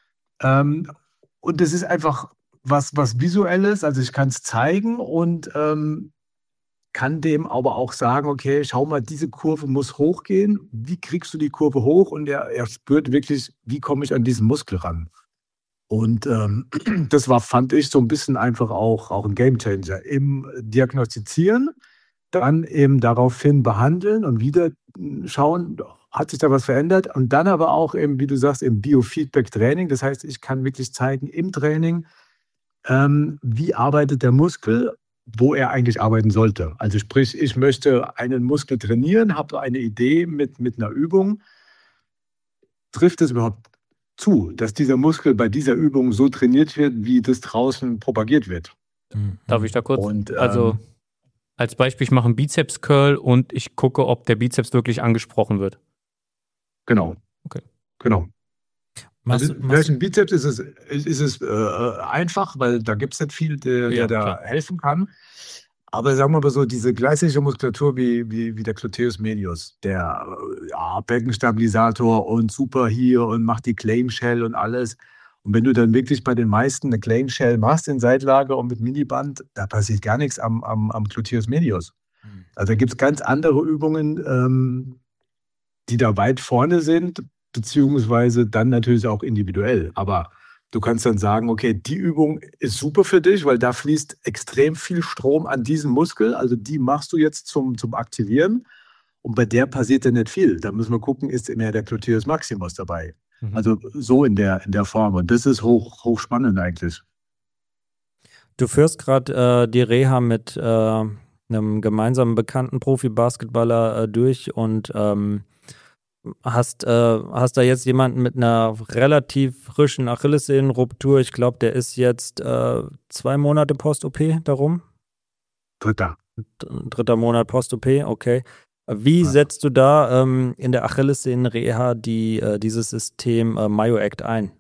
Ähm, und es ist einfach was, was Visuelles, also ich kann es zeigen und ähm, kann dem aber auch sagen, okay, schau mal, diese Kurve muss hochgehen. Wie kriegst du die Kurve hoch? Und er, er spürt wirklich, wie komme ich an diesen Muskel ran? Und ähm, das war, fand ich, so ein bisschen einfach auch, auch ein Gamechanger. Im Diagnostizieren, dann eben daraufhin behandeln und wieder schauen, hat sich da was verändert? Und dann aber auch eben, wie du sagst, im Biofeedback-Training. Das heißt, ich kann wirklich zeigen im Training, ähm, wie arbeitet der Muskel, wo er eigentlich arbeiten sollte. Also sprich, ich möchte einen Muskel trainieren, habe eine Idee mit, mit einer Übung. Trifft es überhaupt zu, dass dieser Muskel bei dieser Übung so trainiert wird, wie das draußen propagiert wird? Mhm. Darf ich da kurz? Und, ähm, also als Beispiel, ich mache einen Bizeps-Curl und ich gucke, ob der Bizeps wirklich angesprochen wird. Genau. Okay. Genau. Machst, Also machst, vielleicht ein Bizeps ist es, ist es äh, einfach, weil da gibt es nicht viel, der, Ja, der da klar. helfen kann. Aber sagen wir mal so, diese gleichzeitige Muskulatur wie, wie, wie der Gluteus medius, der äh, ja, Beckenstabilisator und super hier und macht die Claim Shell und alles. Und wenn du dann wirklich bei den meisten eine Claim Shell machst in Seitlager und mit Miniband, da passiert gar nichts am, am, am Gluteus medius. Mhm. Also da gibt es ganz andere Übungen, ähm, die da weit vorne sind, beziehungsweise dann natürlich auch individuell. Aber du kannst dann sagen, okay, die Übung ist super für dich, weil da fließt extrem viel Strom an diesen Muskel. Also die machst du jetzt zum, zum Aktivieren. Und bei der passiert dann nicht viel. Da müssen wir gucken, ist mehr der Gluteus maximus dabei. Mhm. Also so in der, in der Form. Und das ist hoch, hochspannend eigentlich. Du führst gerade äh, die Reha mit äh, einem gemeinsamen bekannten Profi-Basketballer äh, durch und ähm, hast, äh, hast da jetzt jemanden mit einer relativ frischen Achillessehnenruptur. Ich glaube, der ist jetzt äh, zwei Monate Post-O P darum. Dritter. Dritter Monat Post-O P, okay. Wie Ja. setzt du da ähm, in der Achillessehnenreha die, äh, dieses System äh, MyoAct ein?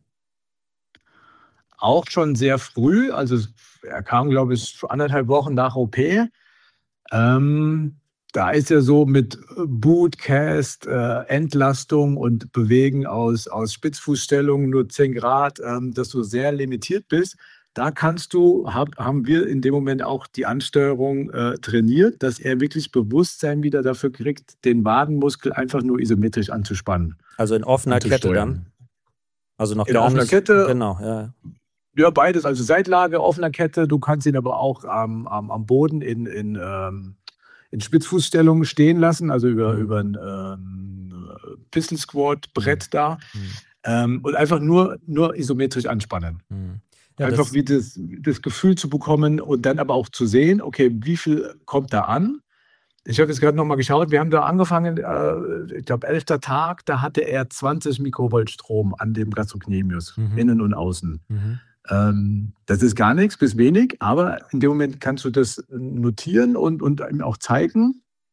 Auch schon sehr früh, also er kam, glaube ich, anderthalb Wochen nach O P. Ähm, da ist ja so mit Boot, Cast, äh, Entlastung und Bewegen aus, aus Spitzfußstellungen nur zehn Grad, ähm, dass du sehr limitiert bist. Da kannst du, hab, haben wir in dem Moment auch die Ansteuerung äh, trainiert, dass er wirklich Bewusstsein wieder dafür kriegt, den Wadenmuskel einfach nur isometrisch anzuspannen. Also in offener Kette anzusteuern. dann? Also noch In gar offener nicht. Kette. Genau, ja. Ja, beides. Also Seitlage, offener Kette. Du kannst ihn aber auch am, am, am Boden in, in, ähm, in Spitzfußstellungen stehen lassen, also über, Mhm. über ein ähm, Pistol Squat Brett da. Mhm. Ähm, und einfach nur, nur isometrisch anspannen. Mhm. Ja, einfach das, wie das, das Gefühl zu bekommen und dann aber auch zu sehen, okay, wie viel kommt da an? Ich habe jetzt gerade nochmal geschaut, wir haben da angefangen, äh, ich glaube, elfter Tag, da hatte er zwanzig Mikrovolt Strom an dem Gastrocnemius, Mhm. innen und außen. mhm. Ähm, das ist gar nichts bis wenig, aber in dem Moment kannst du das notieren und, und ihm auch zeigen.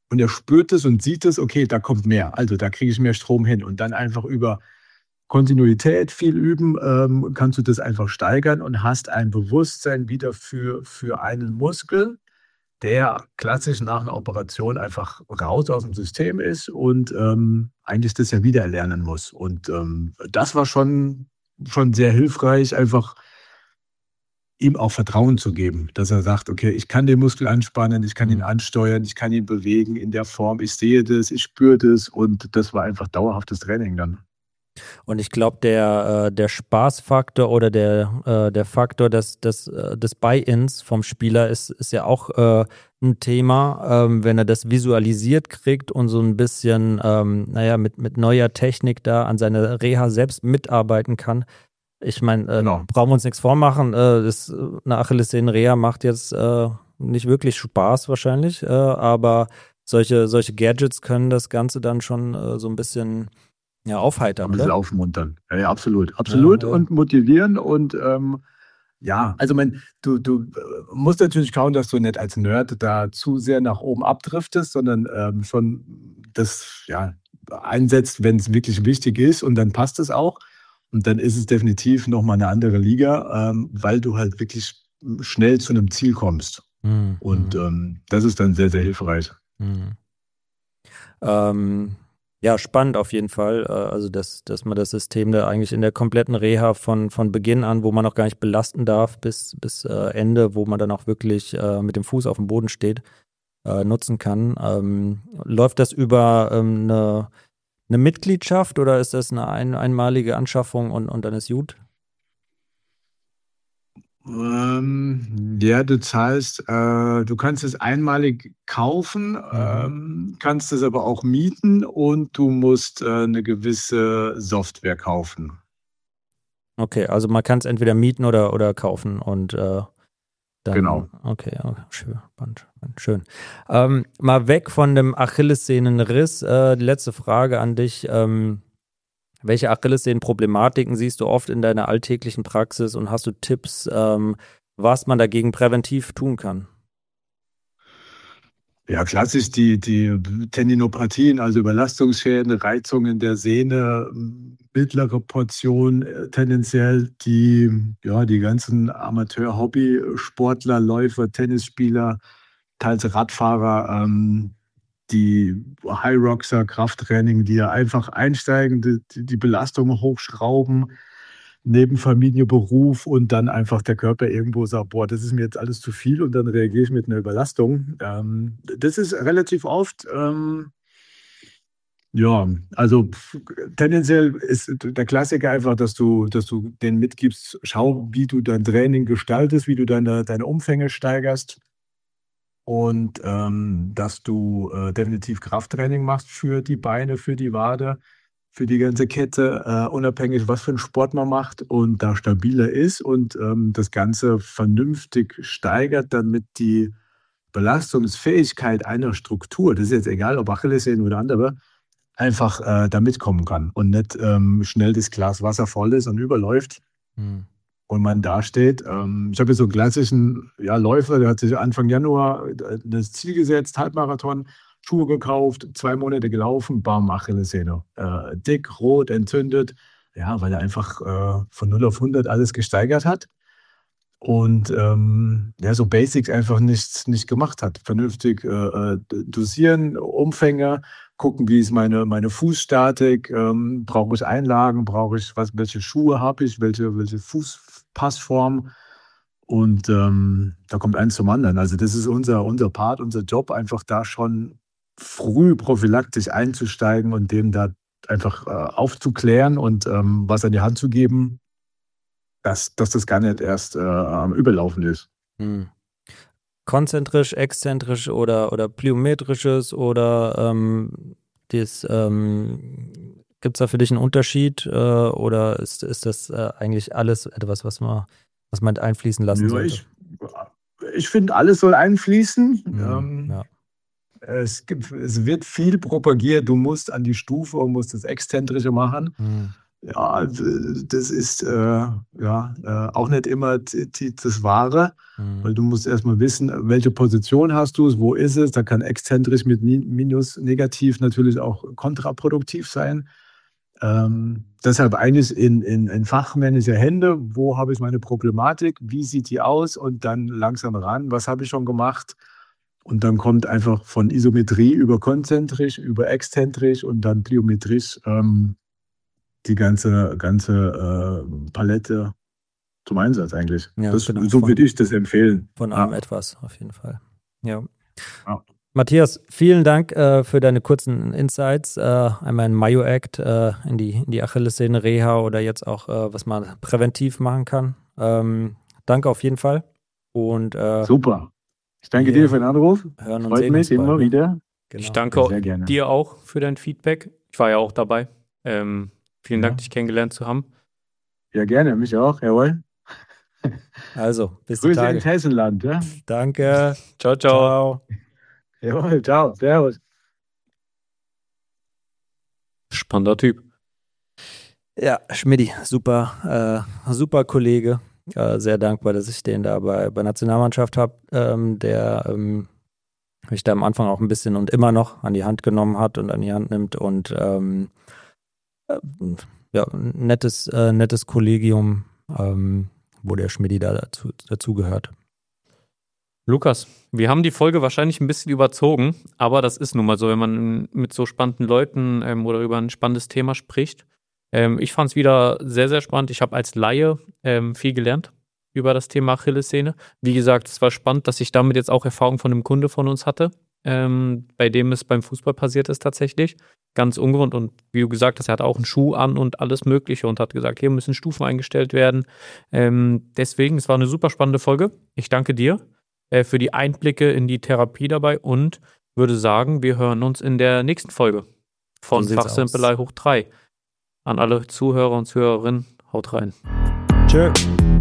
und er spürt es und sieht es, okay, da kommt mehr, also da kriege ich mehr Strom hin und dann einfach über Kontinuität viel üben, ähm, kannst du das einfach steigern und hast ein Bewusstsein wieder für, für einen Muskel, der klassisch nach einer Operation einfach raus aus dem System ist und ähm, eigentlich das ja wieder erlernen muss. Und ähm, das war schon, schon sehr hilfreich, einfach ihm auch Vertrauen zu geben, dass er sagt, okay, ich kann den Muskel anspannen, ich kann ihn ansteuern, ich kann ihn bewegen in der Form, ich sehe das, ich spüre das und das war einfach dauerhaftes Training dann. Und ich glaube, der, äh, der Spaßfaktor oder der, äh, der Faktor des, des, äh, des Buy-ins vom Spieler ist, ist ja auch äh, ein Thema, ähm, wenn er das visualisiert kriegt und so ein bisschen, ähm, naja, mit, mit neuer Technik da an seiner Reha selbst mitarbeiten kann. Ich meine, äh, Genau. brauchen wir uns nichts vormachen, äh, das, eine Achillessehnen-Reha macht jetzt äh, nicht wirklich Spaß wahrscheinlich, äh, aber solche, solche Gadgets können das Ganze dann schon äh, so ein bisschen ja, aufheitern, Ein bisschen oder? aufmuntern. Ja, ja, absolut. Absolut Ja, ja. und motivieren und ähm, ja, also mein, du, du äh, musst natürlich schauen, dass du nicht als Nerd da zu sehr nach oben abdriftest, sondern ähm, schon das ja, einsetzt, wenn es wirklich wichtig ist und dann passt es auch. Und dann ist es definitiv nochmal eine andere Liga, ähm, weil du halt wirklich schnell zu einem Ziel kommst. Hm, Und hm, ähm, das ist dann sehr, sehr hilfreich. hm. Ähm, ja, spannend auf jeden Fall. Äh, also, dass, dass man das System da eigentlich in der kompletten Reha von, von Beginn an, wo man noch gar nicht belasten darf, bis, bis äh, Ende, wo man dann auch wirklich äh, mit dem Fuß auf dem Boden steht, äh, nutzen kann. Ähm, läuft das über ähm, eine, eine Mitgliedschaft oder ist das eine ein, einmalige Anschaffung und, und dann ist gut? Ähm, ja, du zahlst, äh, du kannst es einmalig kaufen, Mhm. ähm, kannst es aber auch mieten und du musst äh, eine gewisse Software kaufen. Okay, also man kann es entweder mieten oder, oder kaufen und äh, dann, Genau. okay, okay, schön, spannend, schön. Ähm, mal weg von dem Achillessehnenriss, äh, die letzte Frage an dich. Ähm, welche Achillessehnenproblematiken siehst du oft in deiner alltäglichen Praxis und hast du Tipps, ähm, was man dagegen präventiv tun kann? Ja, klassisch die, die Tendinopathien, also Überlastungsschäden, Reizungen der Sehne, mittlere Portion äh, tendenziell die, ja, die ganzen Amateur-Hobby-Sportler, Läufer, Tennisspieler, teils Radfahrer, ähm, die High-Roxer, Krafttraining, die ja einfach einsteigen, die, die Belastung hochschrauben, neben Familie, Beruf und dann einfach der Körper irgendwo sagt, boah, das ist mir jetzt alles zu viel und dann reagiere ich mit einer Überlastung. Ähm, das ist relativ oft, ähm, ja, also pf, tendenziell ist der Klassiker einfach, dass du, dass du denen mitgibst, schau, wie du dein Training gestaltest, wie du deine, deine Umfänge steigerst und ähm, dass du äh, definitiv Krafttraining machst für die Beine, für die Wade, für die ganze Kette, äh, unabhängig, was für einen Sport man macht und da stabiler ist und ähm, das Ganze vernünftig steigert, damit die Belastungsfähigkeit einer Struktur, das ist jetzt egal, ob Achillessehnen oder andere, einfach äh, da mitkommen kann und nicht ähm, schnell das Glas Wasser voll ist und überläuft Hm. und man dasteht. Ähm, ich habe jetzt so einen klassischen ja, Läufer, der hat sich Anfang Januar das Ziel gesetzt, Halbmarathon, Schuhe gekauft, zwei Monate gelaufen, bam, Achillessehne. Äh, dick, rot, entzündet. Ja, weil er einfach äh, von null auf hundert alles gesteigert hat und ähm, ja, so Basics einfach nicht, nicht gemacht hat. Vernünftig äh, äh, dosieren, Umfänge, gucken, wie ist meine, meine Fußstatik, ähm, brauche ich Einlagen, brauche ich, was, welche Schuhe habe ich, welche, welche Fußpassform. Und ähm, da kommt eins zum anderen. Also das ist unser, unser Part, unser Job, einfach da schon früh prophylaktisch einzusteigen und dem da einfach äh, aufzuklären und ähm, was an die Hand zu geben, dass, dass das gar nicht erst äh, am Überlaufen ist. Hm. Konzentrisch, exzentrisch oder, oder plyometrisches oder ähm, das, ähm, gibt es da für dich einen Unterschied äh, oder ist, ist das äh, eigentlich alles etwas, was man, was man einfließen lassen Ja, sollte? ich, ich finde, alles soll einfließen. Hm, Ähm, ja. es gibt, es wird viel propagiert, du musst an die Stufe und musst das Exzentrische machen. Hm, ja, das ist äh, ja äh, auch nicht immer die, die, das Wahre, mhm. weil du musst erstmal wissen, welche Position hast du, wo ist es, da kann exzentrisch mit Minus negativ natürlich auch kontraproduktiv sein. Ähm, deshalb eigentlich in, in, in fachmännische Hände, wo habe ich meine Problematik, wie sieht die aus und dann langsam ran, was habe ich schon gemacht und dann kommt einfach von Isometrie über konzentrisch, über exzentrisch und dann plyometrisch ähm, die ganze, ganze äh, Palette zum Einsatz eigentlich. Ja, das, genau. So von, würde ich das empfehlen. Von allem ja. etwas, auf jeden Fall. Ja. ja. Matthias, vielen Dank äh, für deine kurzen Insights. Äh, einmal in Myo-Act, äh, in die, in die Achillessehne, Reha oder jetzt auch, äh, was man präventiv machen kann. Ähm, danke auf jeden Fall. Und, äh, Super. Ich danke dir für den Anruf. Hören und Freut sehen mich uns immer bald, wieder. Ne? Genau. Ich danke ja, sehr gerne. dir auch für dein Feedback. Ich war ja auch dabei. Ähm, vielen ja. Dank, dich kennengelernt zu haben. Ja, gerne. Mich auch. Jawohl. Also, bis Grüße Tage. ins Hessenland. Ja? Danke. Ciao, ciao. ciao. Jawohl, ciao. Servus. Spannender Typ. Ja, Schmidti, super, äh, super Kollege. Äh, sehr dankbar, dass ich den da bei, bei Nationalmannschaft habe, ähm, der ähm, mich da am Anfang auch ein bisschen und immer noch an die Hand genommen hat und an die Hand nimmt und ähm, äh, ja, ein nettes, äh, nettes Kollegium, ähm, wo der Schmidti da dazu, dazu gehört. Lukas, wir haben die Folge wahrscheinlich ein bisschen überzogen, aber das ist nun mal so, wenn man mit so spannenden Leuten ähm, oder über ein spannendes Thema spricht. Ähm, ich fand es wieder sehr, sehr spannend. Ich habe als Laie ähm, viel gelernt über das Thema Achillessehne. Wie gesagt, es war spannend, dass ich damit jetzt auch Erfahrung von einem Kunde von uns hatte, ähm, bei dem es beim Fußball passiert ist tatsächlich. Ganz ungewohnt und wie du gesagt hast, er hat auch einen Schuh an und alles Mögliche und hat gesagt, hier müssen Stufen eingestellt werden. Ähm, deswegen, es war eine super spannende Folge. Ich danke dir für die Einblicke in die Therapie dabei und würde sagen, wir hören uns in der nächsten Folge von so Fachsimpelei hoch drei. An alle Zuhörer und Zuhörerinnen, haut rein. Tschö.